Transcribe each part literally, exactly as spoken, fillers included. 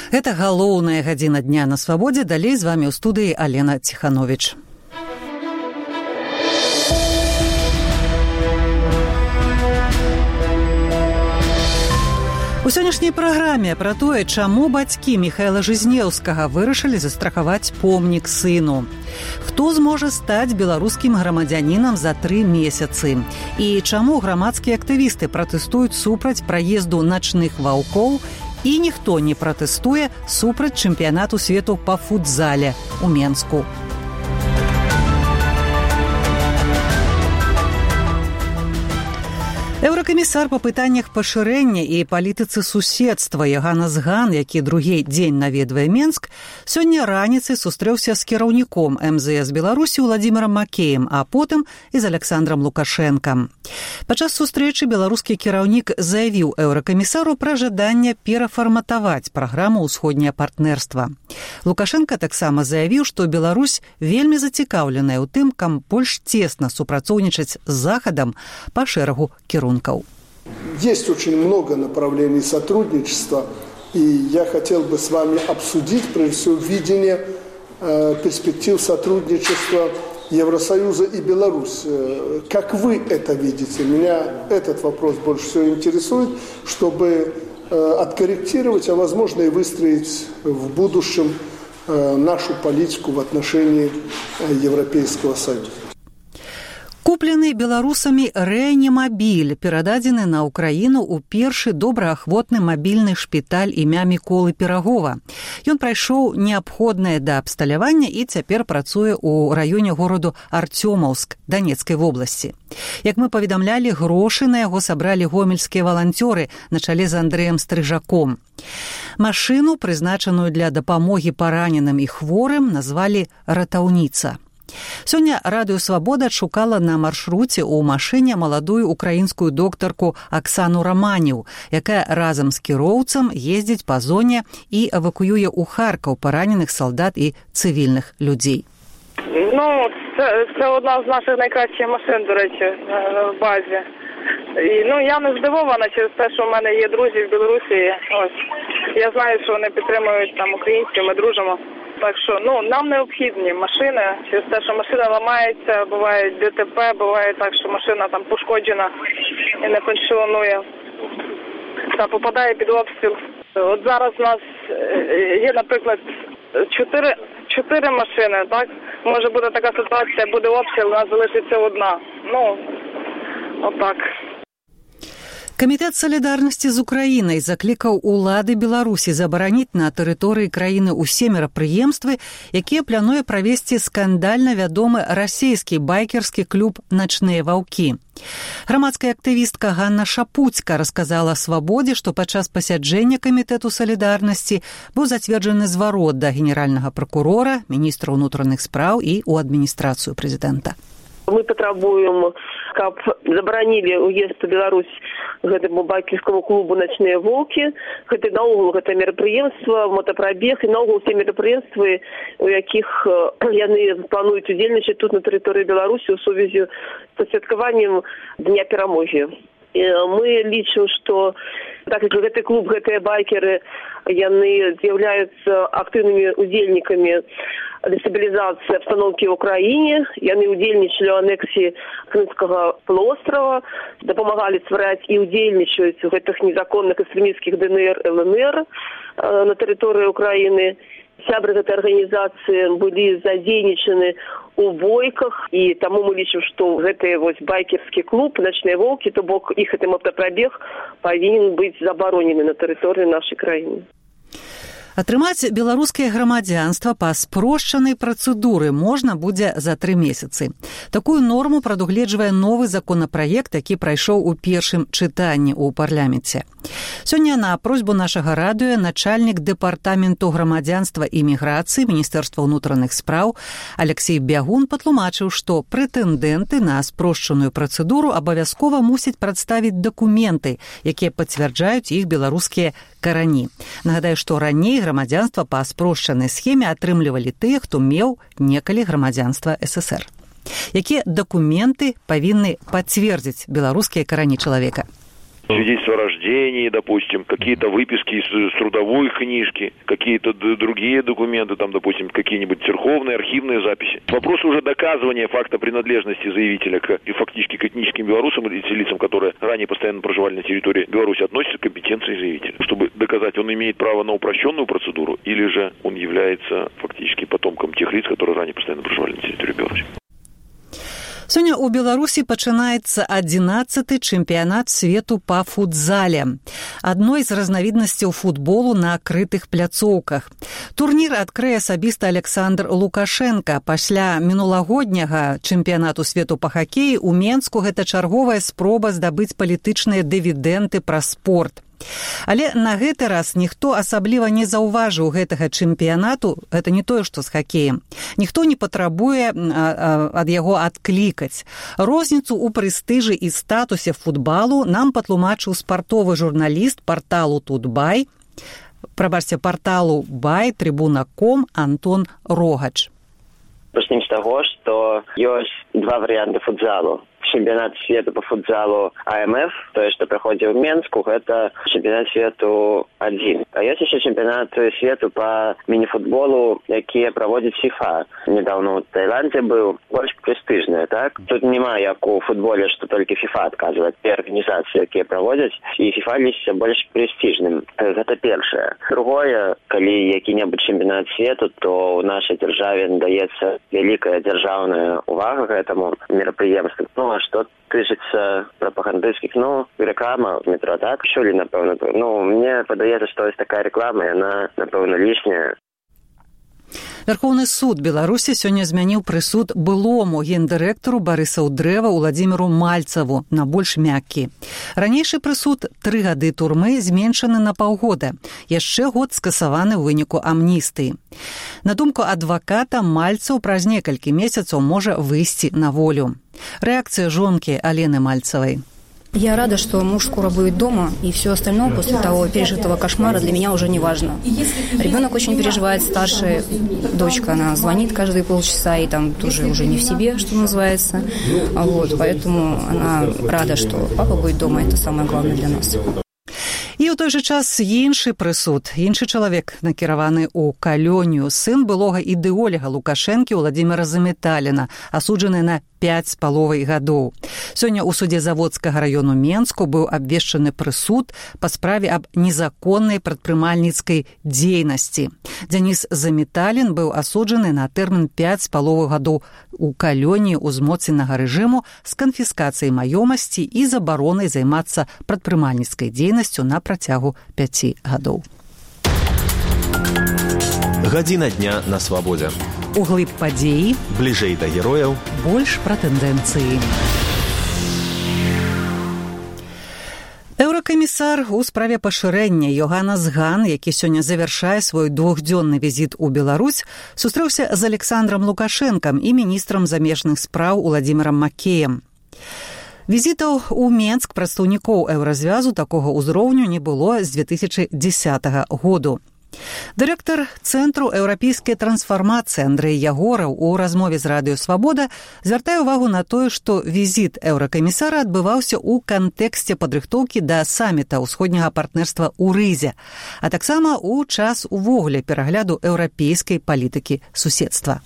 Гэта галоўная гадзіна дня на свабодзе. Далей з вамі ў студыі Алена Ціхановіч. У сённяшняй праграме пра тое, чаму бацькі Міхаіла Жизнеўскага вырашылі застрахаваць помнік сыну. Хто зможа стаць беларускім грамадзянінам за тры месяцы? І чаму грамадскія актывісты пратэстуюць супраць праезду начных ваўкоў і ніхто не пратэстуе супраць чэмпіянату свету па футзале ў Менску? Еўракамісар па пытаннях пашырэння і палітыцы суседства Яганас Ган, які другі дзень наведвае Менск, сёння раніцай сустрэўся з кіраўніком эм зэ эс Беларусі Уладзімірам Макеем, а потым і з Александром Лукашэнкам. Падчас сустрэчы беларускі кіраўнік заявіў еўракамісару пра жаданне перафарматаваць праграму ўсходняе партнерства. Лукашэнка таксама заявіў, што Беларусь вельмі зацікаўленая ў тым, каб больш цесна супрацоўнічаць з Захадам па шэрагу кірункаў. Есть очень много направлений сотрудничества, и я хотел бы с вами обсудить, прежде всего, видение э, перспектив сотрудничества Евросоюза и Беларусь. Как вы это видите? Меня этот вопрос больше всего интересует, чтобы э, откорректировать, а возможно и выстроить в будущем э, нашу политику в отношении э, Европейского Союза. Куплены беларусамі рэанімабіль, перададзены на ўкраіну ў першы добраахвотны мабільны шпіталь імя Міколы Пірагова. Ён прайшоў неабходнае да абсталявання і цяпер працуе ў раёне гораду Арцёмаўск Данецкай вобласці. Як мы паведамлялі, грошы на яго сабралі гомельскія валанцёры на чале з Андрэем Стрыжаком. Машыну, прызначаную для дапамогі параненым і хворым, назвалі «Ратаўніца». Сёння Радыё Свабода адшукала на маршруце ў машыне маладую украінскую доктарку Аксану Раманіў, якая разам з кіроўцам ездзіць па зоне і эвакуюе ў Харкаў параненых салдат і цивільних людей. Ну, це, це одна з наших найкращих машин, до речі, в базі. І, ну, я не здивована через те, що в мене є друзі в Білорусі. Ось. Я знаю, що вони підтримують там українців, ми дружимо. Так що, ну, нам необхідні машини, через те, що машина ламається, буває ДТП, буває так, що машина там пошкоджена і не функціонує, та попадає під обстріл. От зараз у нас є, наприклад, чотири, чотири машини, так? Може буде така ситуація, буде обстріл, у нас залишиться одна. Ну, отак. Камітэт салідарнасці з Украінай заклікаў улады Беларусі забараніць на тэрыторыі краіны ўсе мерапрыемствы, якія плануе правесці скандальна вядомы расійскі байкерскі клуб «Начныя ваўкі». Грамадская актывістка Ганна Шапуцька расказала «Свабодзе», што падчас пасяджэння камітэту салідарнасці быў зацверджаны зварот да генеральнага пракурора, міністра ўнутраных спраў і ў адміністрацыю прэзідэнта. Мы патрабуем, каб забаранілі ўезд у Беларусь гэтаму байкерскому клубу «Начныя волкі». Гэта наогул гэта мерапрыемства, мотапрабег і наогул все мерапрыемствы, у якіх яны плануюць удзельнічаць тут на тэрыторыі Беларусі ў сувязі са святкаваннем Дня перамогі. І мы лічым, што так як гэты клуб, гэтыя байкеры, яны з'яўляюцца актыўнымі удзельнікамі дестабілізацыі абстаноўкі ў краіне, яны удзельнічалі ў анексіі Крымскага полуострова, дапамагалі ствараць і удзельнічаюць у гэтых незаконных экстрэмісцкіх дэ эн эр, эл эн эр на тэрыторыі Украіны. Сябры гэтай арганізацыі былі задзейнічаны у бойках, і таму мы лічым, што гэты вось байкерскі клуб «Начныя волкі», то бок іх гэты мотапрабег павінен быць забаронены на тэрыторыі нашай краіны. Атрымаць беларускае грамадзянства па спрошчанай працэдуры можна будзе за тры месяцы. Такую норму прадугледжвае новы законапраект, які прайшоў у першым чытанні ў парламенце. Сёння на просьбу нашага радыё начальнік дэпартаменту грамадзянства і міграцыі Міністэрства ўнутраных спраў Алексей Бягун патлумачыў, што прэтэндэнты на спрошчаную працэдуру абавязкова мусяць прадставіць дакументы, якія пацвярджаюць іх беларускія карані. Нагадаю, што раней грамадзянства па спрошчанай схеме атрымлівалі тыя, хто меў некалі грамадзянства эс эс эр. Якія дакументы павінны пацвердзіць беларускія карані чалавека? свидетельство о рождении, допустим, какие-то выписки из трудовой книжки, какие-то другие документы, там, допустим, какие-нибудь церковные, архивные записи. Вопрос уже доказывания факта принадлежности заявителя к, и фактически к этническим белорусам или лицам, которые ранее постоянно проживали на территории Беларуси, относятся к компетенции заявителя. Чтобы доказать, он имеет право на упрощенную процедуру или же он является фактически потомком тех лиц, которые ранее постоянно проживали на территории Беларуси. Сёння ў Беларусі пачынаецца адзінаццаты чэмпіянат свету па футзале. Адной з разнавіднасцяў футболу на крытых пляцоўках. Турнір адкрые асабіста Александр Лукашенко. Пасля мінулагодняга чэмпіянату свету па хакеі ў Менску гэта чарговая спроба здабыць палітычныя дывідэнды праз спорт. Але на гэты раз ніхто асабліва не заўважыў гэтага чэмпіянату, гэта не тое, што з хакеем. Ніхто не патрабуе ад яго адклікаць. Розніцу ў прэстыжы і статусе футбалу нам патлумачыў спартовы журналіст парталу Тутбай, прабачце, парталу Бай, трибуна точка ком Антон Рогач. Пачнем з таго, што ёсць два варыянты футзалу. Чемпионат свету по футзалу А Эм Эф, то есть, что проходит в Менску, это чемпионат свету один. А есть еще чемпионат свету по мини-футболу, которые проводит ФИФА. Недавно в Таиланде был, больше престижный, так? Тут немає, як у футболе, что только ФИФА отказывает. Те организации, которые проводят, и ФИФА лишь больше престижным. Это первое. Другое, коли який-небудь чемпионат свету, то у нашей державе надається великая державная увага к этому мероприемству. Ну, а что тычыцца пропагандистских, ну, реклама в метро, так? Чули, напевно. Ну, мне падаецца, что есть такая реклама, и она, напевно, лишняя. Верховны суд Беларусі сёння змяніў прысуд былому гендырэктару Барысаў Дрэва Уладзіміру Мальцаву на больш мяккі. Ранейшы прысуд тры гады турмы зменшаны на паўгода. Яшчэ год скасаваны ў выніку амністыі. На думку адваката, Мальцаў праз некалькі месяцаў можа выйсці на волю. Рэакцыя жонкі Алены Мальцавай. Я рада, что муж скоро будет дома, и все остальное после того пережитого кошмара для меня уже не важно. Ребенок очень переживает, старшая дочка, она звонит каждые полчаса, и там тоже уже не в себе, что называется. Вот, поэтому она рада, что папа будет дома, это самое главное для нас. І ў той жа час іншы прысуд, іншы чалавек, накіраваны ў калонію, сын былога ідэоляга Лукашэнкі Уладзіміра Заметаліна, асуджаны на пяць з паловай гадоў. Сёння ў судзе Заводскага раёну Менску быў абвешчаны прысуд па справе аб незаконнай прадпрымальніцкай дзейнасці. Дзяніс Заметалін быў асуджаны на тэрмін пяць з паловай гадоў у калоніі ўзмоцненага рэжыму з канфіскацыяй маёмасці і забаронай займацца прадпрымальніцкай дзейнасцю на працягу пяці гадоў. Гадзіна дня на свабодзе. Углыб падзеі, бліжэй да герояў, больш пра тэндэнцыі. Еўракамісар у справе пашырэння Йоханнес Хан, які сёння завяршае свой двухдзённы візіт у Беларусь, сустрэўся з Александром Лукашэнкам і міністрам замежных спраў Уладзімірам Макеем. Візітаў у Менск прадстаўнікоў еўразвязу такога ўзроўню не было з две тысячы дзесятага году. Дырэктар Цэнтру еўрапейскай трансфармацыі Андрэй Ягораў у размове з Радыё Свабода звяртае ўвагу на тое, што візіт еўракамісара адбываўся ў кантэксце падрыхтоўкі да саміта ўсходняга партнерства ў Рызе, а таксама ў час увогуле перагляду еўрапейскай палітыкі суседства.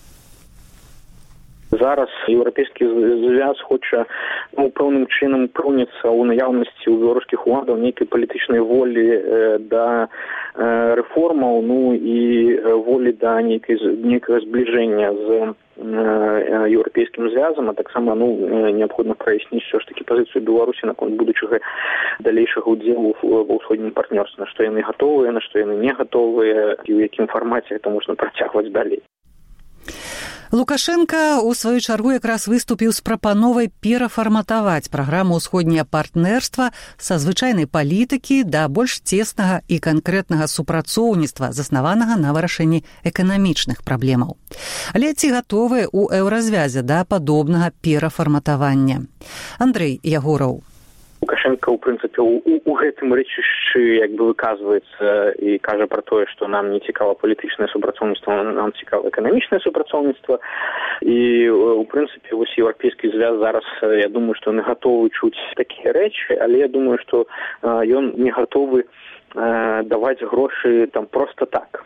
Зараз еўрапейскі звяз хоча, ну, пэўным чынам прунецца ў наяўнасці ў беларускіх уладаў нейкай палітычнай волі э, да э, рэформаў, ну і волі да нейкай нейкага збліжэння з э, еўрапейскім звязам, а таксама, ну, неабходна праясніць ўсё ж такі пазіцыю Беларусі наконт будучага далейшага ўдзелу ва ўсходнім партнёрстве, на што яны гатовыя, на што яны не гатовыя, і ў якім фармаце гэта можна працягваць далей. Лукашенко у сваю чаргу якраз выступіў з прапановай перафарматаваць праграму ўсходняе партнерства са звычайнай палітыкі да больш цеснага і канкрэтнага супрацоўніцтва, заснаванага на вырашэнні эканамічных праблемаў. Але ці гатовыя ў еўразвязе да падобнага перафарматавання? Андрэй Ягораў. Лукашенко Лукашенко, у прынцыпе, у, у гэтым рэчышчы як бы выказваецца і кажа пра тое, што нам не цікава палітычнае супрацоўніцтва, нам цікава эканамічнае супрацоўніцтва. І у прынцыпе вось еўрапейскі звяз зараз, я думаю, што ён гатовы чуць такія рэчы, але я думаю, што ён не гатовы даваць грошы там проста так,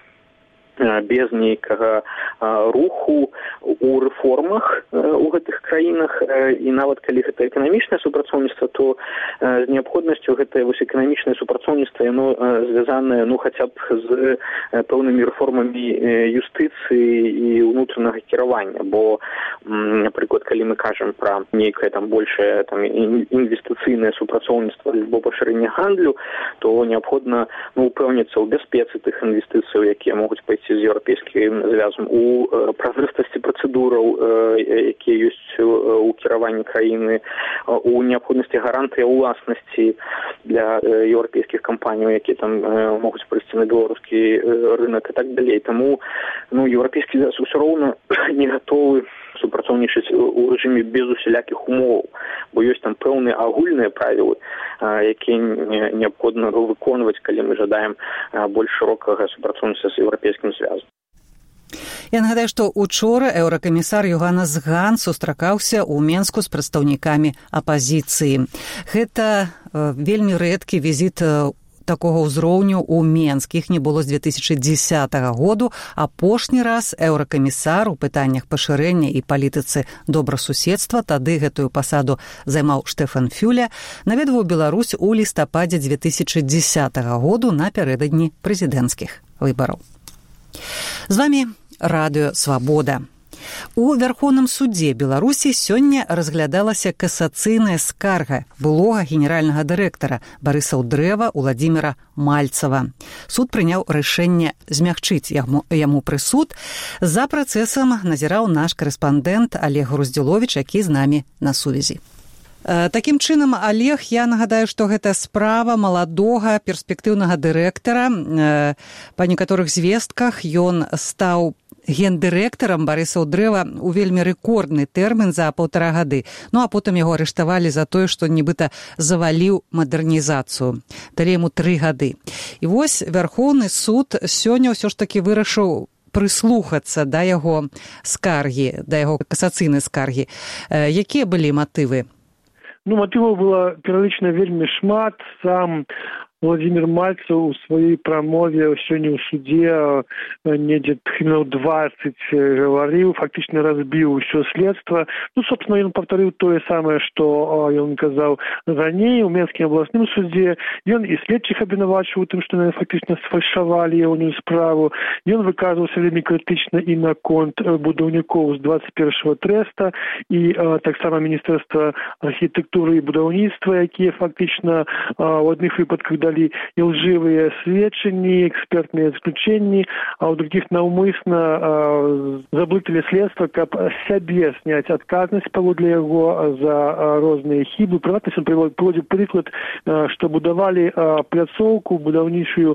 без нейкага руху у рэформах у гэтых краінах. І нават калі гэта эканамічнае супрацоўніцтва, то з неабходнасцю гэтае вось эканамічнае супрацоўніцтва яно звязанае ну хаця б з пэўнымі рэформамі юстыцыі і ўнутранага кіравання, бо напрыклад, калі мы кажам пра нейкае там большае там інвестыцыйнае супрацоўніцтва альбо пашырэнне гандлю, то неабходна ну упэўніцца ў бяспецы тых інвестыцыяў, якія могуць пайсці з еўрапейскім звязам, у празрыстасці працэдураў, якія ёсць у кіраванні краіны, у неабходнасці гарантыі ўласнасці для еўрапейскіх кампаній, якія там могуць прыйсці на беларускі рынок і так далей. Таму ну еўрапейскі звяз усё роўна не гатовы супрацоўнічаць у рэжыме без усялякіх умоваў, бо ёсць там пэўныя агульныя правілы, якія неабходна выконваць, калі мы жадаем больш шырокага супрацоўніцтва з еўрапейскім звязам. Я нагадаю, што учора еўракамісар Йоханнес Хан сустракаўся ў Менску з прадстаўнікамі апазіцыі. Гэта вельмі рэдкі візіт такога ўзроўню ў Менск. Іх не было з две тысячы дзесятага году. Апошні раз еўракамісар у пытаннях пашырэння і палітыцы добрасуседства, тады гэтую пасаду займаў Штэфан Фюле, наведваў Беларусь у лістападзе две тысячы дзесятага году напярэдадні прэзідэнцкіх выбараў. З вамі Радыё Свабода. У Вярхоўным судзе Беларусі сёння разглядалася касацыйная скарга былога генеральнага дырэктара Барыса Удрэва Уладзіміра Мальцава. Суд прыняў рашэнне змягчыць яму, яму прысуд. За працэсам назіраў наш корэспандэнт Олег Груздзіловіч, які з намі на сувязі. Такім чынам, Олег, я нагадаю, што гэта справа маладога перспектыўнага дырэктара. Па некаторых звестках ён стаў гендырэктарам Барыса Удрэва у вельмі рэкордны тэрмін за паўтара гады. Ну, а потым яго арыштавалі за тое, што нібыта заваліў мадэрнізацыю. Далі яму тры гады. І вось Вярхоўны суд сёння ўсё ж такі вырашыў прыслухацца да яго скаргі, да яго касацыйнай скаргі. Якія былі матывы? Ну, матываў было перыядычна вельмі шмат. Сам Владимир Мальцев у своей промове сегодня в суде недзе хвілінаў двадцать говорил, фактически разбил все следство. Ну, собственно, он повторил то же самое, что он сказал ранее у Менскім областным суде. Он и следчих обвинувачивал тем, что они фактически сфальшавали его справу. И он выказывался вельмі критично и на конт будаўнікоў з двадцать первого треста, и так само Министерства архитектуры и будаўніцтва, якія фактически в одних выпадках дали и лживые сведчанні, экспертные заключения, а у других навмысно э, заблытали следства, каб сябе снять отказность паводле яго за э, розныя хібы. Прыватнасць, он приводит приклад, э, что будовали э, пляцоўку, будаўнічую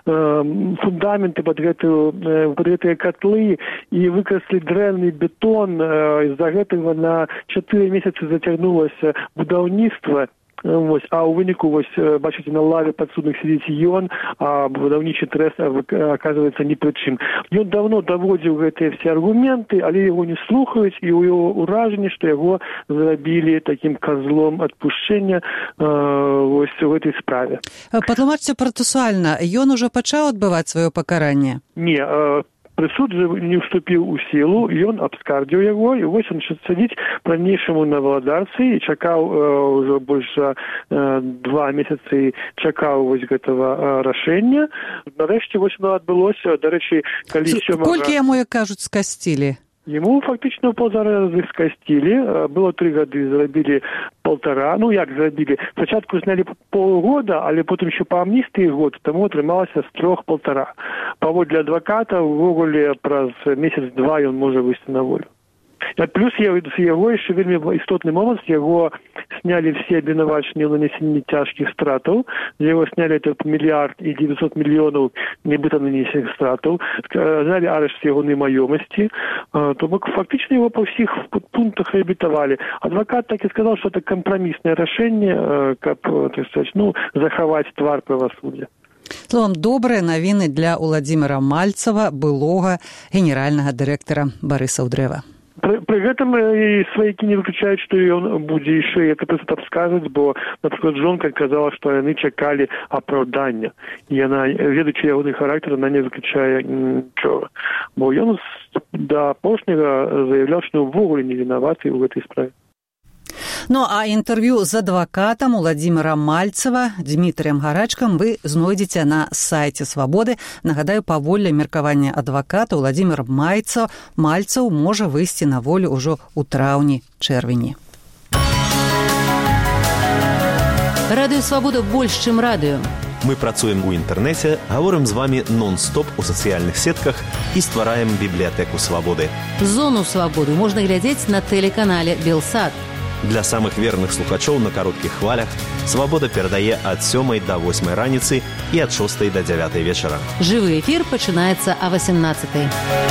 э, фундаменты под гэтую, э, под гэтыя котлы и выкаслі дрэнны бетон. Э, из-за гэтага на четыре месяца затягнулось будаўніцтва. Вось, а ў выніку, вось, бачыце, на лаве падсудных сидзіць ён, а будаўнічы трэст оказывается ни пры чым. Ён давно даводзіў гэтыя все аргументы, але яго не слухаюць, і ў яго ўражанне, што яго зрабілі таким козлом адпушчэння э, вось у гэтай справе. Патлумачце працэсуальна, ён ужо пачаў адбываць сваё пакаранне? Не, э, прысуд же не вступіў у сілу, ён абскардзіў яго, і вось он сядзіць по-ранейшаму на валадарцы і чакаў э, ўжо больш за э, два месяцы чакаў вось гэтага э, рашэння. Нарэшце вось оно адбылося. Дарэчы, калі сёмага... Колькі яму, як кажуць, скасцілі? Ему фактично полтора раза скостили. Было три года, зрабили полтора. Ну, як зрабили? Спочатку сняли полгода, але потом еще по амнистии год, тому атрымалася з трох полтора. Паводле адвоката, ввогуле, праз месяц-два ён можа выйсці на волю. А плюс яго яшчэ вельмі істотны момант, яго сняли все обвинувачения в нанесении тяжких стратов, с него сняли этот миллиард и девятьсот миллионов небыто нанесенных стратов, сняли арешт его немаемости, то фактически его по всех пунктах реабилитовали. Адвокат так и сказал, что это компромиссное решение, как, так сказать, ну, заховать твар правосудия. Словом, добрыя навіны для Уладзіміра Мальцева, былога генеральнага дырэктара Барыса Удрэва. При, при гэтым і сваякі не выключаюць, што ён будзе яшчэ як это абскажуць, бо, напрыклад, жонка казала, што яны чакалі апраўдання. І яна, ведаючы ягоны характар, она не выключае нічога. Бо ён да апошняга заяўляў, што ўвогуле не вінаваты ў гэтай справе. Ну, а інтэрв'ю з адвакатам Уладзіміра Мальцева Дмітрыем Гарачкам вы знойдзеце на сайце Свабоды. Нагадаю, паводле меркавання адваката Уладзімір Мальцев, Мальцев можа выйсці на волю ўжо ў траўні-чэрвені. Радыё Свабода больш, чым радыё. Мы працуем у інтэрнэце, гаворым з вамі нон-стоп у сацыяльных сетках і ствараем бібліятэку Свабоды. Зону Свабоды можна глядзець на тэлеканале Белсат. Для самых верных слухачоў на кароткіх хвалях Свабода перадае ад сёмай да восьмай раніцы і ад шостай да дзявятай вечара. Жывы эфір пачынаецца а васемнаццатай.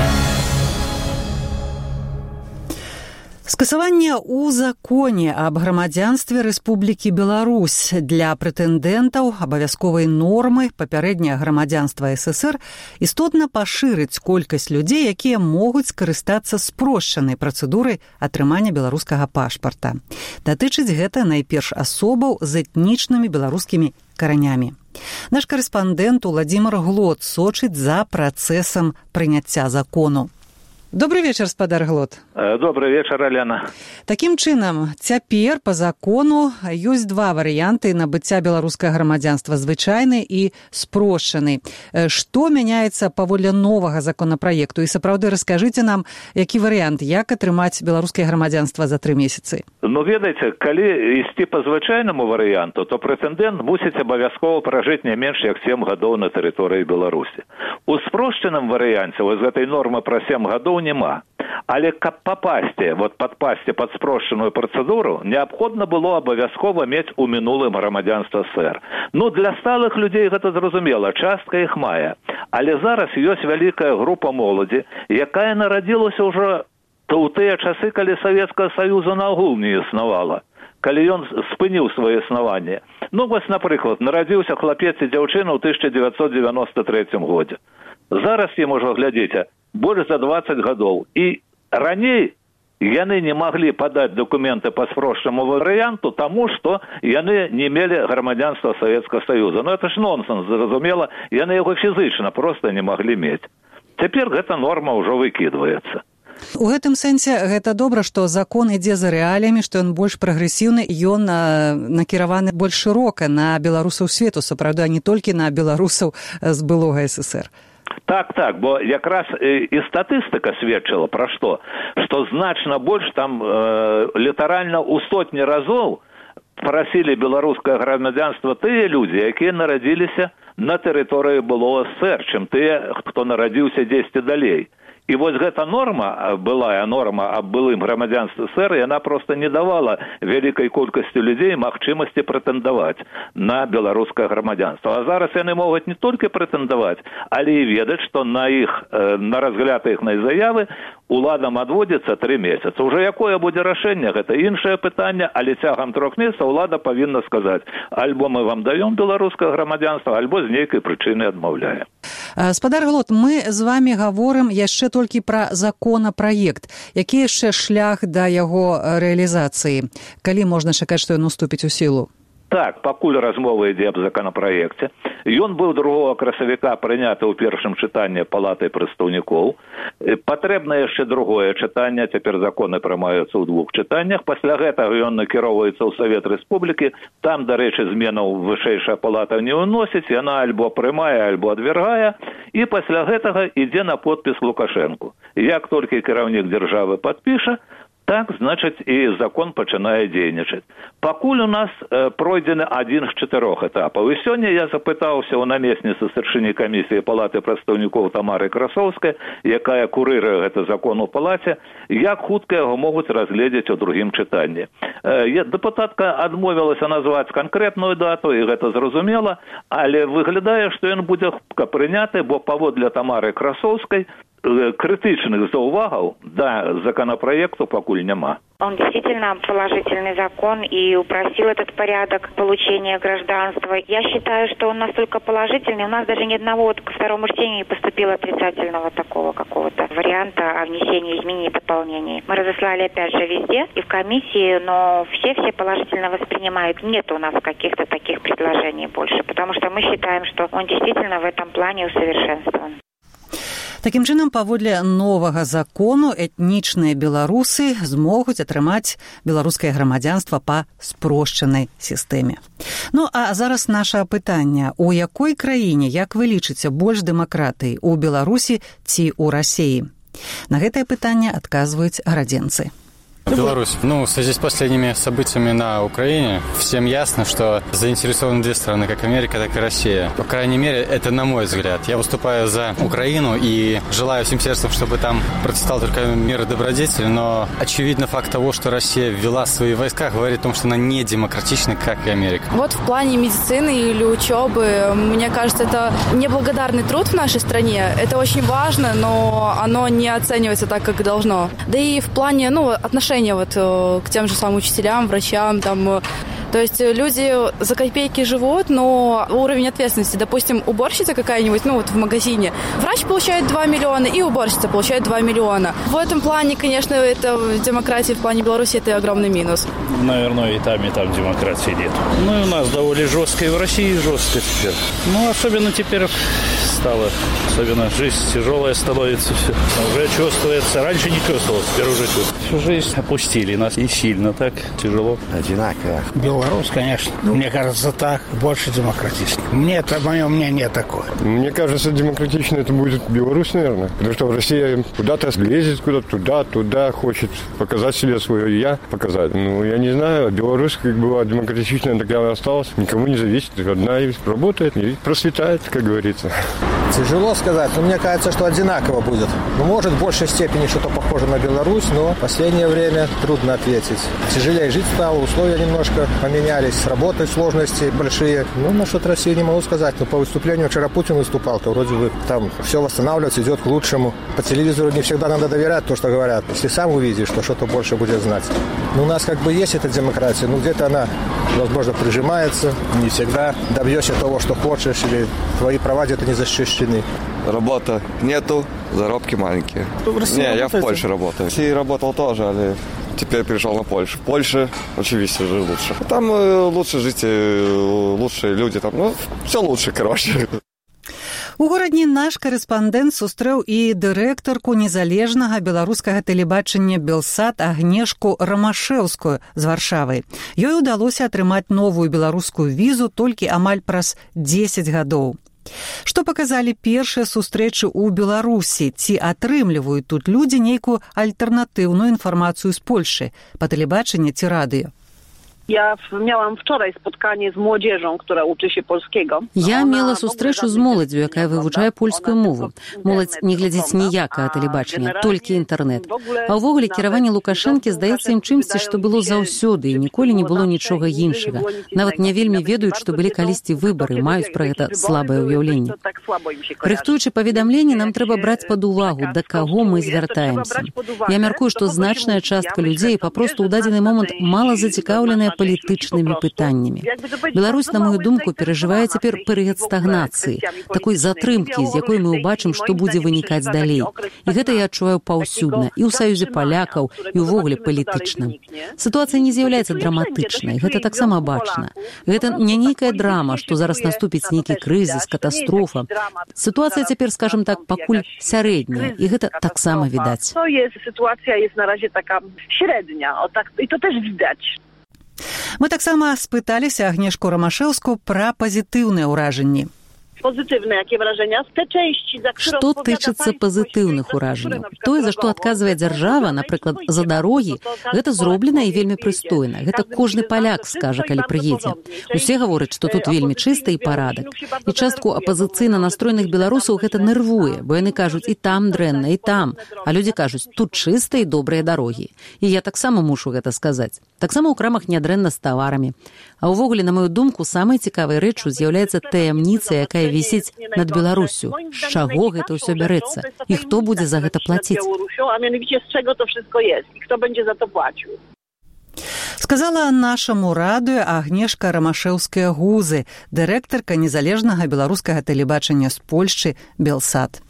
Скасаванне ў законе аб грамадзянстве Рэспублікі Беларусь для прэтэндэнтаў абавязковай нормы папярэдняга грамадзянства ССР істотна пашырыць колькасць людзей, якія могуць скарыстацца спрошчанай працэдурай атрымання беларускага пашпарта. Датычыць гэта найперш асобаў з этнічнымі беларускімі каранямі. Наш карэспандэнт Уладзімір Глот сочыць за працэсам прыняцця закону. Добрый вечер, спадар Глот. Добрый вечер, Алена. Такім чынам, цяпер па закону ёсць два варыянты набыцця беларускага грамадзянства: звычайны і спрошчаны. Што мяняецца паводле новага законапраекту? І сапраўды раскажыце нам, які варыянт, як атрымаць беларускае грамадзянства за тры месяцы? Ну, ведаеце, калі ісці па звычайнаму варыянту, то прэтэндэнт мусіць абавязкова пражыць не менш як сем гадоў на тэрыторыі Беларусі. У спрошчаным варыянце вось гэтай нормы пра сем гадоў нема. Але каб папасці, вот падпасці пад спрошчаную працэдуру, неабходна было абавязкова мець у мінулым грамадзянства ССР. Ну, для сталых людзей гэта зразумела, частка іх мае. Але зараз ёсць вялікая група моладзі, якая нарадзілася ўжо ў тыя часы, калі Савецкага Саюза наогул не існавала, калі ён спыніў сваё існаванне. Ну, вось, напрыклад, нарадзіўся хлапец і дзяўчына ў тысяча дзевяцьсот дзевяноста трэцім годзе. Зараз ім ужо, глядзіце, больш за дваццаць гадоў. І раней яны не маглі падаць дакументы па спрошчанаму варыянту, таму што яны не мелі грамадзянства Савецкага Саюза. Ну, это ж нонсенс, зразумела, яны яго фізычна проста не маглі мець. Цяпер гэта норма ўжо выкідваецца. У гэтым сэнсе гэта добра, што закон ідзе за рэаліямі, што ён больш прагрэсіўны, ён накіраваны больш шырока на беларусаў свету, сапраўды, а не толькі на беларусаў з былога ССР. Так, так, бо якраз і статыстыка сведчыла пра што? Што значна больш там э, літаральна ў сотні разоў прасілі беларускае грамадзянства тыя людзі, якія нарадзіліся на тэрыторыі былога ССР, чым тыя, хто нарадзіўся дзесьці далей. І вось гэта норма, былая норма аб былым грамадзянстве ССР, яна проста не давала вялікай колькасці людзей магчымасці прэтэндаваць на беларускае грамадзянства. А зараз яны могуць не толькі прэтэндаваць, але і ведаць, што на іх, на разгляд іхнай заявы уладам адводзіцца тры месяцы. Уже якое будзе рашэнне, гэта іншае пытанне, але цягам трох месяцаў улада павінна сказаць: альбо мы вам даём беларускае грамадзянства, альбо з нейкай прычыны адмаўляем. Спадар Глот, мы з вами гаворым яшчэ толькі пра законапраект. Які яшчэ шлях да яго рэалізацыі? Калі можна чакаць, што ён уступіць у сілу? Так, пакуль размова ідзе аб законапраекце. Ён быў другога красавіка прыняты ў першым чытанні палатай прадстаўнікоў. Патрэбна яшчэ другое чытанне, цяпер законы прымаюцца ў двух чытаннях. Пасля гэтага ён накіроўваецца ў Савет Рэспублікі. Там, дарэчы, зменаў вышэйшая палата не ўносіць, яна альбо прымае, альбо адвяргае. І пасля гэтага ідзе на подпіс Лукашэнку. Як толькі кіраўнік дзяржавы падпіша, так, значыць, і закон пачынае дзейнічаць. Пакуль у нас э, пройдзены адзін з чатырох этапаў. І сёння я запытаўся ў намесніцы старшыні камісіі палаты прадстаўнікоў Тамары Красоўскай, якая курыруе гэты закон у палаце, як хутка яго могуць разгледзець у другім чытанні. Э, дэпутатка адмовілася назваць канкрэтную дату, і гэта зразумела, але выглядае, што ён будзе прыняты, бо паводле Тамары Красоўскай критичных заувагов до законопроекту покуль нема. Он действительно положительный закон и упростил этот порядок получения гражданства. Я считаю, что он настолько положительный, у нас даже ни одного вот ко второму чтению не поступило отрицательного такого какого-то варианта о внесении изменений и дополнений. Мы разослали опять же везде и в комиссии, но все-все положительно воспринимают. Нет у нас каких-то таких предложений больше, потому что мы считаем, что он действительно в этом плане усовершенствован. Такім чынам, паводле новага закону этнічныя беларусы змогуць атрымаць беларускае грамадзянства па спрошчанай сістэме. Ну, а зараз наша пытанне. У якой краіне, як вы лічыце, больш дэмакратыі? У Беларусі ці ў Расіі? На гэтае пытанне адказваюць гарадзенцы. Беларусь. Ну, в связи с последними событиями на Украине, всем ясно, что заинтересованы две страны, как Америка, так и Россия. По крайней мере, это на мой взгляд. Я выступаю за Украину и желаю всем сердцем, чтобы там процветал только мир и добродетель, но очевидно факт того, что Россия ввела свои войска, говорит о том, что она не демократична, как и Америка. Вот в плане медицины или учебы, мне кажется, это неблагодарный труд в нашей стране. Это очень важно, но оно не оценивается так, как должно. Да и в плане, ну, отношений вот к тем же самым учителям, врачам, там, то есть люди за копейки живут, но уровень ответственности, допустим, уборщица какая-нибудь, ну вот в магазине, врач получает два миллиона и уборщица получает два миллиона. В этом плане, конечно, это в демократии, в плане Беларуси это огромный минус. Наверное, и там, и там демократии нет. Ну и у нас довольно жестко, и в России жестко теперь. Ну, особенно теперь стало, особенно жизнь тяжелая становится, все. Уже чувствуется, раньше не чувствовалось, теперь уже чувствуется. Всю жизнь опустили нас и сильно так, тяжело. Одинаково. Беларусь, конечно, мне кажется, так, больше демократично. Мне это, мое мнение такое. Мне кажется, демократично это будет Беларусь, наверное. Потому что Россия куда-то лезет, куда-то туда, туда, хочет показать себе свое «я», показать. Ну, я не знаю, Беларусь как была демократичная, такая осталась, никому не зависит, одна и работает, и процветает, как говорится. Тяжело сказать, но мне кажется, что одинаково будет. Ну, может, в большей степени что-то похоже на Беларусь, но в последнее время трудно ответить. Тяжелее жить стало, условия немножко поменялись, работы сложности большие. Ну, насчет России не могу сказать, но по выступлению вчера Путин выступал, то вроде бы там все восстанавливается, идет к лучшему. По телевизору не всегда надо доверять то, что говорят. Если сам увидишь, то что-то больше будет знать. Ну, у нас как бы есть эта демократия, но где-то она, возможно, прижимается. Не всегда добьешься того, что хочешь, или твои права где-то не защищены. Работы нету, заработки маленькие. Не, я в Польше работаю. В России работал тоже, але теперь перешел на Польшу. В Польше, очевидно, же лучше. Там э, лучше жить, э, лучшие люди, там, ну, все лучше, короче. У горадні наш корэспандэнт сустрэў і дырэктарку незалежнага беларускага тэлебачання «Белсат» Агнешку Рамашэўскую з Варшавы. Ёй удалося атрымаць новую беларускую візу толькі амаль праз дзесяць гадоў. Што паказалі першыя сустрэчы ў Беларусі? Ці атрымліваюць тут людзі нейкую альтэрнатыўную інфармацыю з Польшы па тэлебачанні ці радыё? Ja miałam wczoraj spotkanie z młodzieżą, która uczy się polskiego. Я мела сустрэчу з моладзю, якая вывучае польскую мову. Моладзь не глядзіць ніякае тэлебачанне, толькі інтэрнэт. А ўвогуле кіраванне Лукашэнкі здаецца ім чымсьці, што было заўсёды, і ніколі не было нічога іншага. Нават не вельмі ведаюць, што былі калісьці выбары, маюць пра гэта слабае ўяўленне. Рыхтуючы паведамленне, нам трэба браць пад увагу, да каго мы звяртаемся. Я мяркую, што значная частка людзей папросту ў дадзены момант мала зацікаўленая палітычнымі пытаннямі. Беларусь, на мою думку, перажывае цяпер перыяд стагнацыі, такой затрымкі, з якой мы ўбачым, што будзе вынікаць далей. І гэта я адчуваю паўсюдна, і ў Саюзе палякаў, і ўвогуле палітычна. Сітуацыя не з'яўляецца драматычнай, гэта таксама бачна. Гэта не нейкая драма, што зараз наступіць нейкі крызіс, катастрофа. Сітуацыя цяпер, скажам так, пакуль сярэдняя, і гэта таксама відаць. Сітуацыя jest na razie taka średnia, i to też widać. Мы таксама спыталіся Агнешку Рамашэўскую пра пазітыўныя ўражанні. Пазітыўныя якія выражэння з чэсці, за што тычыцца пазітыўных уражанняў. Тое, за што адказвае дзяржава, напрыклад, за дарогі, гэта зроблена і вельмі прыстойна. Гэта кожны паляк скажа, калі прыедзе. Усе гавораць, што тут вельмі чыста і парадак. І частку апазіцыйна настроеных беларусаў гэта нервуе, бо яны кажуць, і там дрэнна, і там. А людзі кажуць, тут чыста і добрыя дарогі. І я таксама мушу гэта сказаць. Таксама ў крамах нядрэнна з таварамі. А ўвогуле, на маю думку, самай цікавай рэччу з'яўляецца таямніца, якая вісіць над Беларуссю. З чаго гэта ўсё бярэцца? І хто будзе за гэта плаціць? А mianowicie z czego to wszystko jest i kto będzie za to płacił. Сказала нашаму радыё Агнешка Рамашэўская-Гузы, дырэктарка незалежнага беларускага тэлебачання з Польшчы Белсат.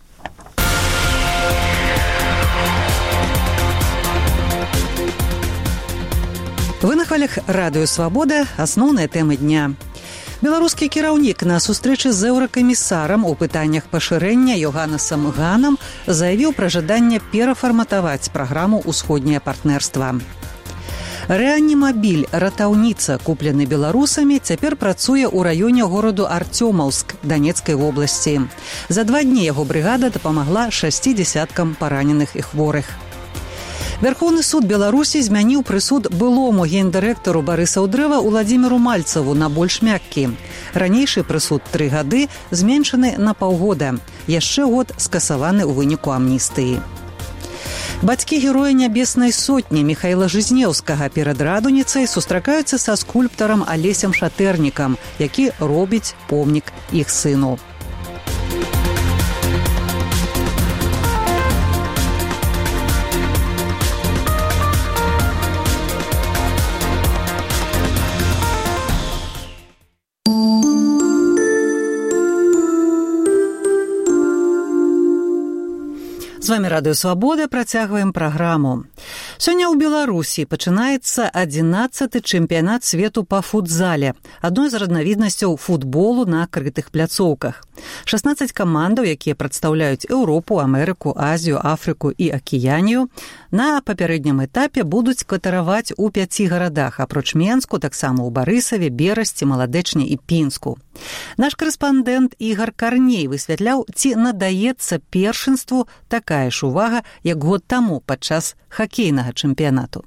Вы на хвалях радыё Свабода, асноўныя тэмы дня. Беларускі кіраўнік на сустрэчы з еўракамісарам у пытаннях пашырэння Йоханнесам Ганам заявіў пра жаданне перафарматаваць праграму «Усходняе партнерства». Рэанімабіль «Ратаўніца», куплены беларусамі, цяпер працуе ў раёне гораду Артёмаўск Данецкай вобласці. За два дні яго брыгада дапамагла шасці дзясяткам параненых і хворых. Верховны суд Беларусі змяніў прысуд былому гендырэктару Барыса Удрэва Уладзіміру Мальцаву на больш мяккі. Ранейшы прысуд тры гады зменшаны на паўгода. Яшчэ год скасаваны ў выніку амністыі. Бацькі героя Нябеснай сотні Міхаіла Жизнеўскага перад радуніцай сустракаюцца са скульптарам Алесем Шатэрнікам, які робіць помнік іх сыну. З вами Радыё Свабода, працягваем праграму. Сёння ў Беларусі пачынаецца адзінаццаты чэмпіянат свету па футзале, адной з разнавіднасцяў футболу на крытых пляцоўках. шаснаццаць камандаў, якія прадстаўляюць Еўропу, Амерыку, Азію, Афрыку і Акіянію, на папярэднім этапе будуць катараваць у пяці гарадах, апроч Менску, таксама ў Барысаве, Берасці, Маладэчні і Пінску. Наш корэспандэнт Ігар Карней высвятляў, ці надаецца першынству такая ж увага, як год таму падчас хакейнага чэмпіянату.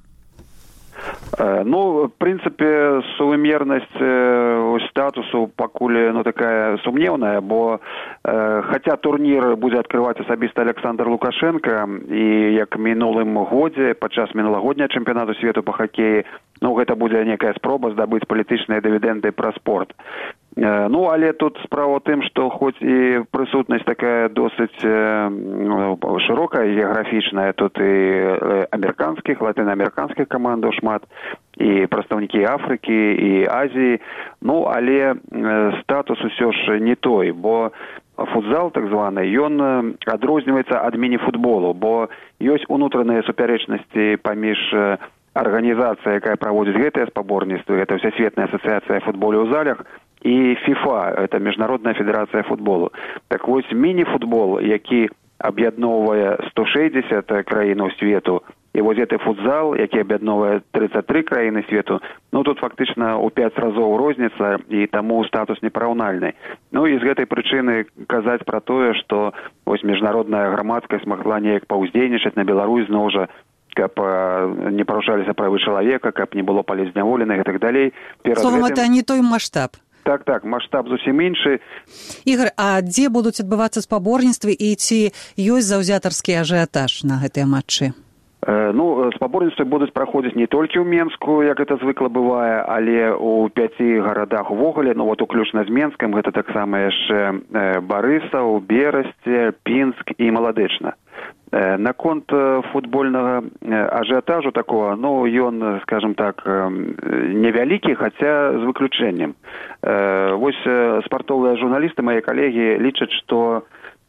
Ну, в принципе, сувымернасць э, статусу пакуль ну, такая сумневная, бо э, хотя турнір будзе адкрываць асабіста Александр Лукашенко, і як мінулым годзе, падчас мінулагодняга чэмпіянату свету па хакеі, ну, гэта будзе некая спроба здабыць палітычныя дывідэнды пра спорт. Э, ну, але тут справа ў тым, што хоць і прысутнасць такая досыць э, шырокая, геаграфічная, тут і амерыканскіх, латынаамерыканскіх камандаў шмат, і прадстаўнікі Афрыкі і Азіі, ну, але статус усё ж не той, бо футзал, так званы, ён адрозніваецца ад міні-футболу, бо ёсць унутраныя супярэчнасці паміж арганізацыяй, якая праводзіць гэтыя спаборніцтвы, гэта Всесветная асацыяцыя футболу ў залях, і FIFA, это Міжнародная федэрацыя футболу. Так вось, міні-футбол, які аб'ядноўвае сто шэсцьдзесят краінаў свету, і вось гэты футзал, які аб'ядноўвае тридцать три краіны свету, ну тут фактычна ў пяць разоў розніца, і таму статус непараўнальны. Ну і з гэтай прычыны казаць пра тое, што вось міжнародная грамадскасць магла неяк паўздзейнічаць на Беларусь зноў жа, каб не парушаліся правы чалавека, каб не было палізняволеных і так далей. Словом, гэта не той маштаб. Так, так, маштаб зусім іншы. Ігор, а дзе будуць адбывацца спаборніцтвы і ці ёсць заўзятарскі ажыятаж на гэтыя матчы? Ну, спаборніцтвы будуць праходзіць не толькі ў Менску, як гэта звыкла бывае, але ў пяці гарадах увогуле, ну вот уключна з Менскам, гэта таксама яшчэ Барысаў, Берасці, Пінск і Маладэчна. Наконт футбольнага ажыятажу такого, ну, ён, скажем так, невялікі, хаця з выключэннем. Вось спартовыя журналісты, мае калегі, лічаць, што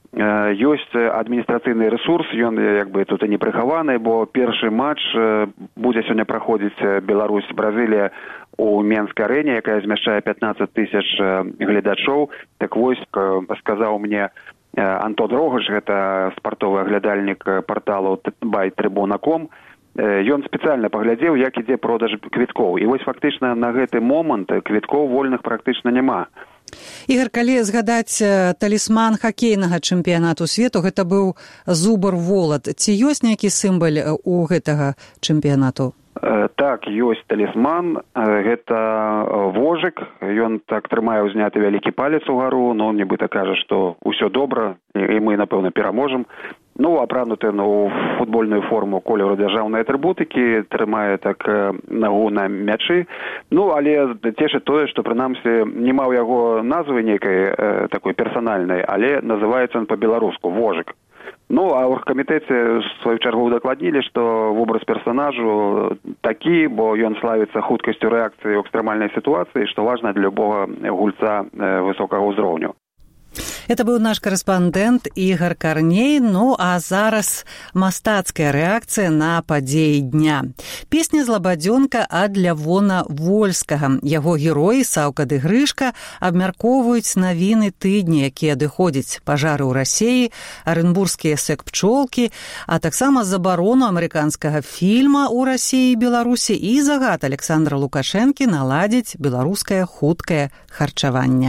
ёсць адміністрацыйны рэсурс, ён як бы тут і не прыхаваны, бо першы матч будзе сёння праходзіць Беларусь-Бразылія у Менскай арэне, якая змяшчае пятнаццаць тысяч гледачоў. Так вось, сказаў мне Антон Рогаш, гэта спартовы аглядальнік парталу бай трибуна точка ком, ён спецыяльна паглядзеў, як ідзе продаж квіткоў. І вось фактычна на гэты момант квіткоў вольных практычна няма. Ігар, калі згадаць талісман хакейнага чэмпіянату свету, гэта быў зубар волат. Ці ёсць нейкі сімвал у гэтага чэмпіянату? Так, ёсць талісман, гэта вожык, ён так трымае ўзняты вялікі палец угару, но он нібыта кажа, што ўсё добра, і мы, напэўна, пераможам. Ну, апрануты ну, футбольную форму колеру дзяржаўнай атрыбутыкі, трымае так нагу на мячы. Ну, але цешыць тое, што, прынамсі, няма ў яго назвы нейкай э, такой персанальнай, але называецца он па-беларуску вожык. Ну, а ў камітэце сваю чаргу дакладнілі, што вобраз персанажу такі, бо ён славіцца хуткасцю рэакцыі ў экстрэмальнай сітуацыі, што важна для любога гульца высокага ўзроўню. Это быў наш корэспандэнт Ігар Карней. Ну, а зараз мастацкая рэакцыя на падзеі дня. Песня «Злабадзёнка» ад Лявона Вольскага. Яго героі Саўка ды Грышка абмяркоўваюць навіны тыдня, якія адыходзяць: пажары ў Расеі, арэнбургскія сэк-пчолкі, а таксама забарону амерыканскага фільма ў Расеі і Беларусі і загад Александра Лукашэнкі наладзіць беларускае хуткае харчаванне.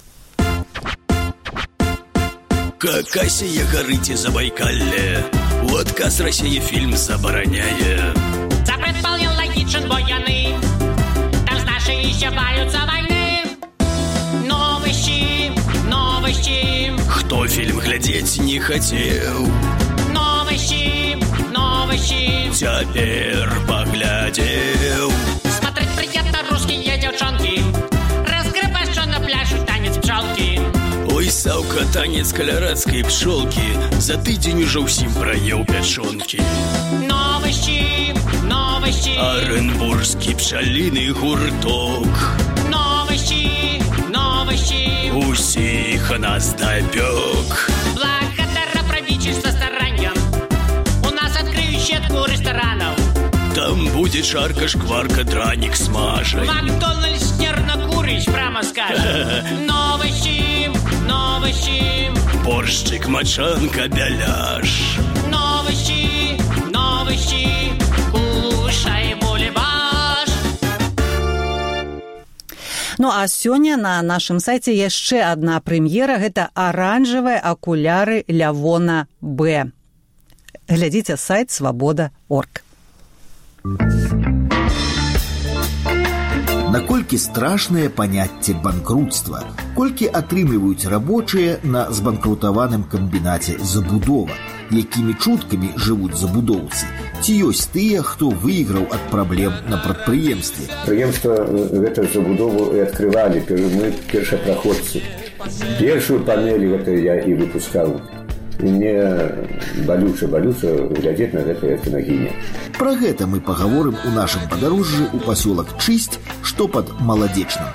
Хакасия горите Забайкалье, отказ России фильм забороняет. Запрет вполне логичен, военный, там с нашей еще борются войны. Новости, новости. Кто фильм глядеть не хотел? Новости, новости. Теперь поглядел. Смотреть приятно русские девчонки, раскрепощенно пляшут танец пчелки. Ой, Саўка, танец калярадской пчелки, за тыдзень уже ўсім праеў пячонки. Новости, новости. Оренбургский пчалиный гурток. Новости, новости. Усіх нас допек. Благодаря правительству стараниям у нас открыли сетку ресторанов. Там будет шарка, шкварка, драник смажен. Макдональдс нервно-курыч, прямо скажем. Новости, новости. Борщик, мочанка, беляш. Новости, новости. Кушай булебаш. Ну, а сёння на нашым сайце яшчэ адна прэм'ера. Гэта аранжавыя акуляры Лявона Б. Глядзіце сайт свабода точка орг. Наколькі страшнае паняцце банкрутства, колькі атрымліваюць рабочыя на збанкрутаваным камбінаце забудова, якімі чуткамі жывуць забудоўцы, ці ёсць тыя, хто выйграў ад праблем на прадпрыемстве. Прадпрыемства гэтую забудову і адкрывалі, мы першапраходцы. Першую панель гэта я і выпускаў. І мне балюча-балюча глядзець на гэтае кінагіне. Пра гэта мы пагаворым у нашым падарожжы ў пасёлак Чысць, што пад Маладзечным.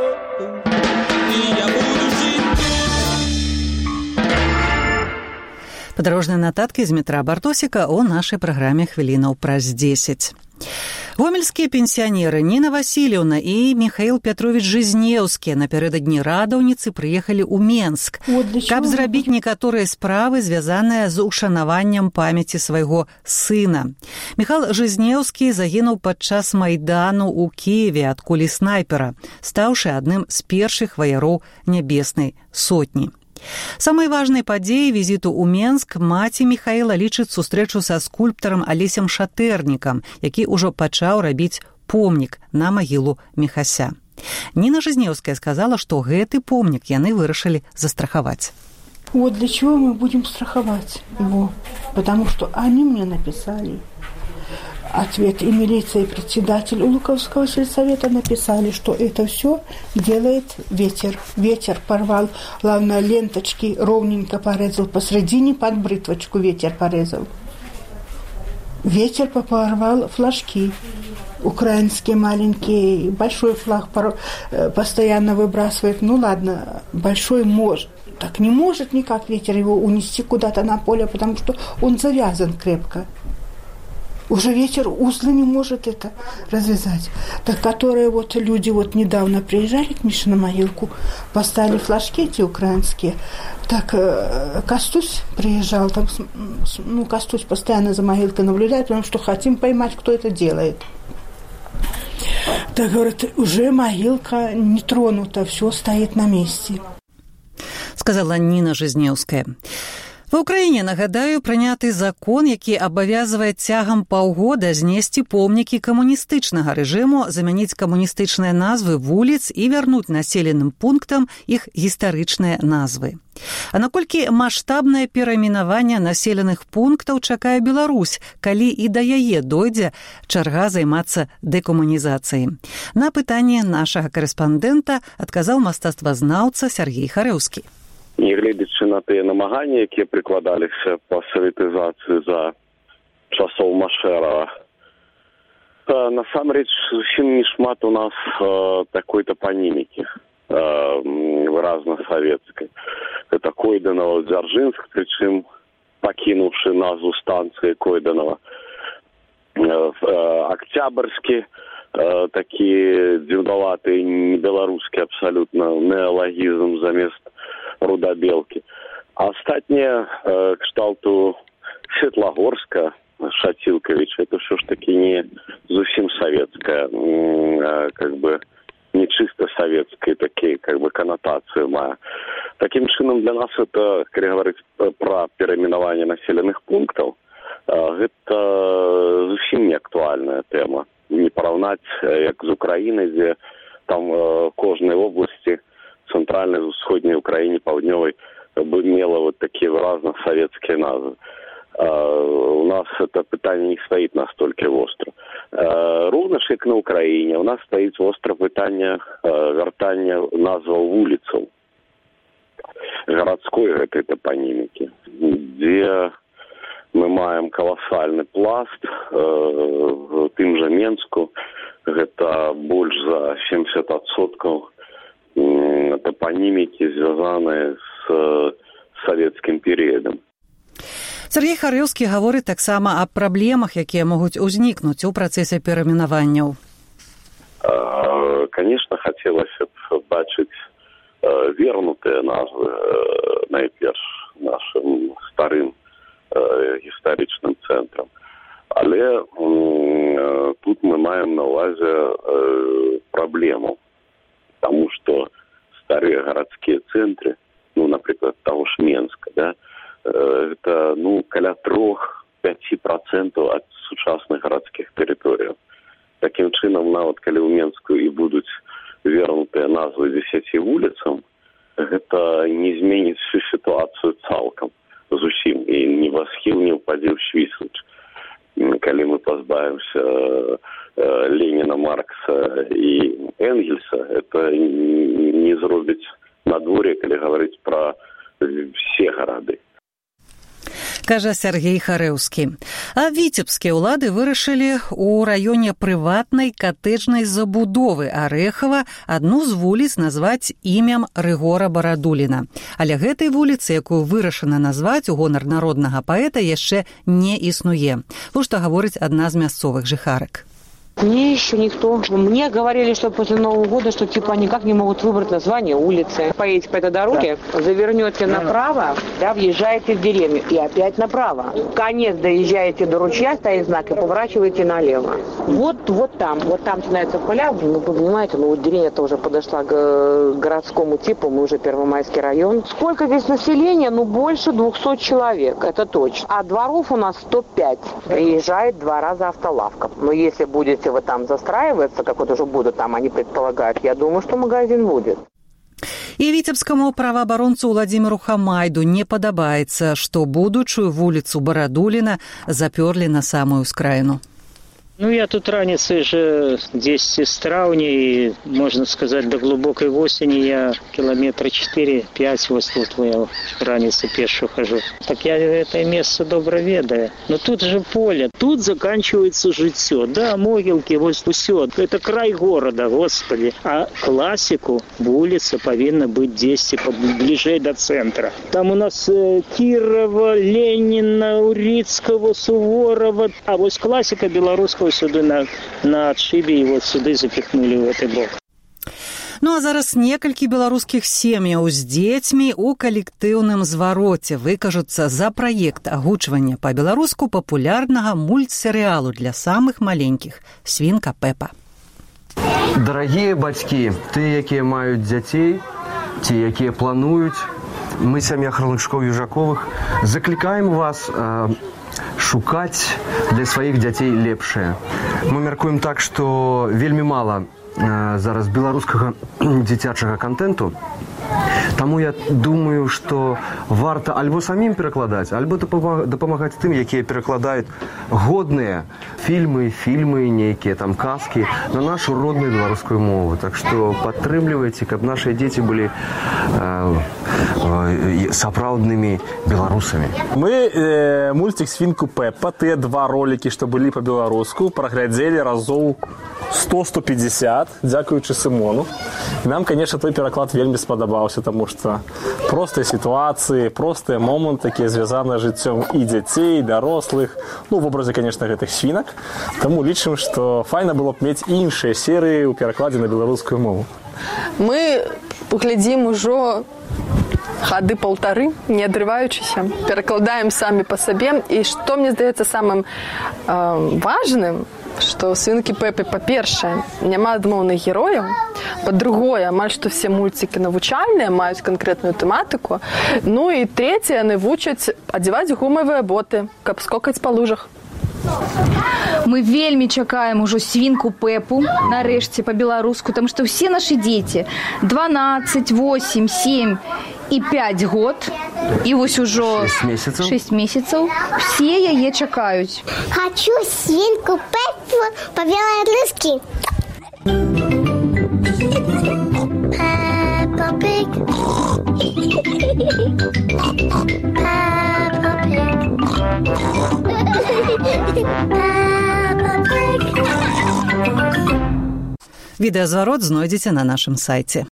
Падарожныя нататкі з метра Бартосіка ў нашай праграме «Хвілінаў праз дзесяць». Гомельскія пенсіянеры Ніна Васильевна і Михаил Петрович Жизнеўскі напярэдадні радаўніцы прыехалі ў Менск, каб зрабіць некаторыя справы, звязаныя з ушанаваннем памяці свайго сына. Михаил Жизнеўскі загінуў падчас майдану ў Кіеве ад кулі снайпера, стаўшы адным з першых ваяроў нябеснай сотні. Самай важнай падзеяй візіту ў Менск маці Михаіла лічыць сустрэчу са скульптарам Алесем Шатэрнікам, які ўжо пачаў рабіць помнік на магілу Міхася. Ніна Жизнеўская сказала, што гэты помнік яны вырашылі застрахаваць. Вот для чего мы будем страховать его? Потому что они мне написали ответ, и милиция, и председатель Луковского сельсовета написали, что это все делает ветер. Ветер порвал, главное, ленточки ровненько порезал, посредине под бритвочку ветер порезал. Ветер порвал флажки украинские маленькие, большой флаг постоянно выбрасывает. Ну ладно, большой может. Так не может никак ветер его унести куда-то на поле, потому что он завязан крепко. Уже ветер узлы не может это развязать. Так, которые вот люди вот недавно приезжали к Мише на могилку, поставили флажки эти украинские. Так, Костусь приезжал, там, ну, Костусь постоянно за могилкой наблюдает, потому что хотим поймать, кто это делает. Так, говорит, уже могилка не тронута, все стоит на месте. Сказала Ніна Жизнеўская. Ва ўкраіне, нагадаю, прыняты закон, які абавязвае цягам паўгода знесці помнікі камуністычнага рэжыму, замяніць камуністычныя назвы вуліц і вярнуць населеным пунктам іх гістарычныя назвы. А наколькі маштабнае перайменаванне населеных пунктаў чакае Беларусь, калі і да яе дойдзе чарга займацца дэкамунізацыяй? На пытанне нашага карэспандэнта адказаў мастацтвазнаўца Сяргей Харэўскі. Нягледзячы на тыя намаганні, якія прыкладаліся па саветызацыі за часоў Машэрава, насамрэч зусім не шмат у нас э, такой топанімікі э, выразна савецкай. Это Койданова, Дзяржынск, прычым пакінуўшы назву станцыі Койданова. Э, э, Октябрьскі, э, такі дзюдаваты, небеларускі абсалютна неалагізм замест Рудабелкі. А астатнія э, кшталту Светлагорска, Шацілкавіч, это все ж таки не зусім советская, э, как бы не чисто советская, такие как бы коннотации мая. Таким чином для нас это, когда говорить про переименование населенных пунктов, э, это зусім не актуальная тема. Не поравнать, як з Украиной, где там э, кожной области центральной, усходней Украине, паўднёвой, бы имела вот такие выразно советские назвы. Uh, у нас это пытание не стоит настолько остро. Uh, ровно ж як на Украине, у нас стоит остро пытание uh, вертания назваў вуліцаў городской этой топонимики, где мы маем колоссальный пласт uh, в тым же Менску, это больше за семьдесят процентов топонимики, звязанные с советским периодом. Сергей Харэўскі гаворыць таксама аб праблемах, якія могуць узнікнуць у працэсе перайменаванняў. Конечно, хотелось бы бачыць вернутыя назвы найперш нашим старым гістарычным цэнтрам. Але тут мы маем на увазе праблему, потому что старые городские центры, ну, например, того ж Менска, да, это, ну, каля трох-пяці процентов от сучасных городских территорий. Таким чином, нават калі ў Менску і будуць вернутыя назвы дзесяці вуліцам, гэта не зменіць всю ситуацию цалкам, зусім, і ні ва схіл не ўпадзе ў Швісліч. Калі мы пазбавімся э, Ленина, Маркса і Энгельса, это не зробіць надвор'е, калі гаварыць пра все гарады. Кажа Сергей Харэўскі. А віцебскія ўлады вырашылі ў раёне прыватнай катэджнай забудовы Арэхава адну з вуліц назваць імем Рыгора Барадуліна. Але гэтай вуліцы, якую вырашана назваць у гонар народнага паэта, яшчэ не існуе. Вот што гаворыць адна з мясцовых жыхарак. Мне еще никто. Мне говорили, что после Нового года, что типа никак не могут выбрать название улицы. Поедете по этой дороге, да. Завернете направо, да, въезжаете в деревню и опять направо. Конец доезжаете до ручья, стоит знак, и поворачиваете налево. Вот, вот там, вот там начинаются поля. Ну, вы понимаете, ну вот деревня-то уже подошла к городскому типу, мы уже Первомайский район. Сколько здесь населения? Ну, больше двухсот человек, это точно. А дворов у нас сто пять. Приезжает два раза автолавка. Но если будет вы там застраиваться, как вот уже будут там, они предполагают, я думаю, что магазин будет. І віцебскаму праваабаронцу Владзіміру Хамайду не падабаецца, што будучую вуліцу Барадуліна запёрлі на самую ускраіну. Ну, я тут раніцай же здесь с траўня и, можно сказать, до глубокой осени я километра четыре-пять вот тут я раніцай пешу хожу. Так я это место добро ведаю. Но тут же поле, тут заканчивается житье. Да, могилки, вот все. Это край города, господи. А классику улица повинна быть здесь, ближе до центра. Там у нас э, Кирова, Ленина, Урицкого, Суворова. А вот классика белорусского сюда на, на отшибе, и вот сюда запихнули в этот бок. Ну а зараз некалькі беларускіх сем'яў з дзецьмі ў калектыўным звароце выкажуцца за праект агучвання па-беларуску папулярнага мультсерыялу для самых маленькіх «Свінка Пепа». Дарагія бацькі, тыя, якія маюць дзяцей, ці якія плануюць, мы, сям'я Харлычкоў-Южаковых, заклікаем вас э, шукаць для сваіх дзяцей лепшае. Мы мяркуем так, што вельмі мала э, зараз беларускага дзіцячага контенту. Таму я думаю, што варта альбо самім перакладаць, альбо дапамагаць тым, якія перакладаюць годныя фільмы, фільмы, нейкія там казкі на нашу родную беларускую мову. Так што падтрымлівайце, каб нашыя дзеці былі э, э, сапраўднымі беларусамі. Мы э, мультик «Свинку Пеппа», тыя два ролики, што былі па-беларуску, праглядзелі разоў сто - сто пятьдесят, дзякуючы Сымону. Нам, конечно, той пераклад вельмі спадабаўся, таму што простыя сітуацыі, простыя моманты, якія звязаныя з жыццём і дзяцей, і дарослых, ну, в образе, конечно, гэтых свінак. Таму лічым, што файна было б мець іншыя серыі ў перакладзе на беларускую мову. Мы глядзім ужо гады паўтары, не адрываючыся, перакладаем самі па сабе. І што мне здаецца самым э, важным, што ў «Свінкі Пеппы», па-першае, няма адмоўных герояў, па-другое, амаль што все мульцікі навучальныя, маюць канкрэтную тэматыку, ну і трэцяе, яны вучаць адзяваць гумавыя боты, каб скокаць па лужах. Мы вельмі чакаем ужо «Свінку Пеппу», нарэшце, па-беларуску, таму што ўсе нашы дзеці дванаццаць, восемь, семь і пять год, і вось ужо шесть месяцаў, все яе чакаюць. Хочу «Свинку Пеппу» по-белорусски. Peppa Pig. Peppa Pig. Відэазварот знойдзеце на нашым сайце.